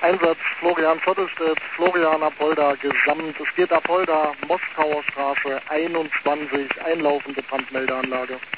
Einsatz Florian Viertelstedt, Florian Apolda, Gesamt. Es geht Apolda, Moskauer Straße 21, einlaufende Brandmeldeanlage.